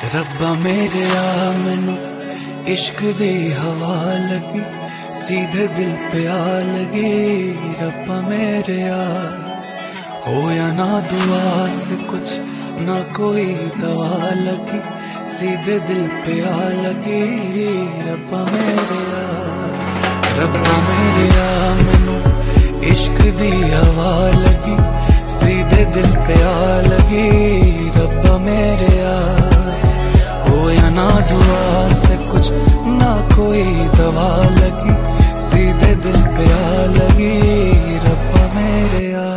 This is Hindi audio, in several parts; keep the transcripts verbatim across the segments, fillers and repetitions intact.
रब्बा मेरे आ मैनू इश्क दी हवा लगी, सीधे दिल पे आ लगी। रब्बा मेरे आ होया ना दुआ से कुछ, ना कोई दवा लगी, सीधे दिल पे आ लगी। रब्बा मेरे आ रब्बा मेरे आ मैनू इश्क दी हवा लगी, सीधे दिल पे आ लगी। रब्बा मेरे आ होया ना दुआ से कुछ, ना कोई दवा लगी, सीधे दिल पे आ लगी। रब्बा मेरे आ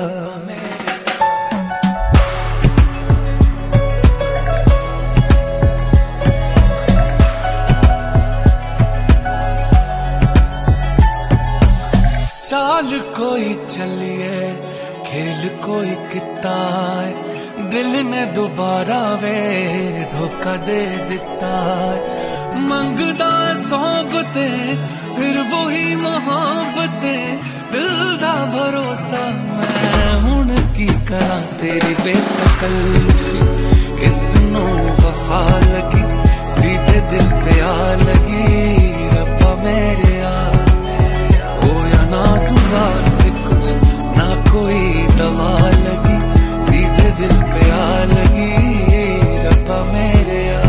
चाल कोई चलिए, खेल कोई किता है, दिल ने दोबारा वे धोखा दे दिता है। मंगदा सोबतें फिर वही मोहब्बतें, दिल दा भरोसा मैं हुण की करा तेरी बेतकल्लुफी। इसनों वफा लगी, सीधे दिल पे आ लगी। रब्बा मेरे आ होया ना दुआ से कुछ, ना कोई दवा लगी, सीधे दिल पे आ लगी। रब्बा मेरे आ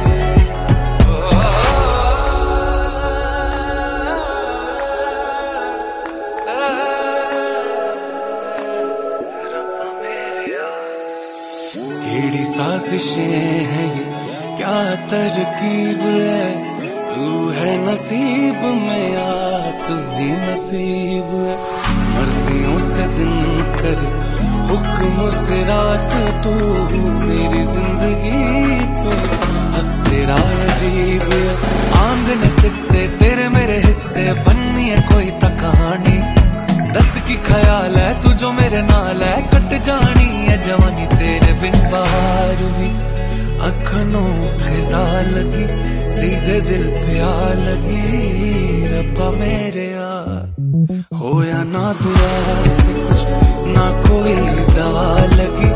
केड़ी साजिशें हैं ये, क्या तरकीब है, तू है नसीब में आ, तू ही नसीब है। मर्जियों से दिन कर, हुक्म से रात, तू मेरी जिंदगी पे हक तेरा अजीब है। आंदन किस्से तेरे मेरे हिस्से, बननी है कोई ता कहानी। दस की ख्याल है तू जो मेरे नाल है, कट जानी है जवानी तेरे बिन बहार भी। अखनों खिजा लगी, सीधे दिल पे आ लगी। रब्बा मेरे आ होया ना दुआ से कुछ, ना कोई दवा लगी,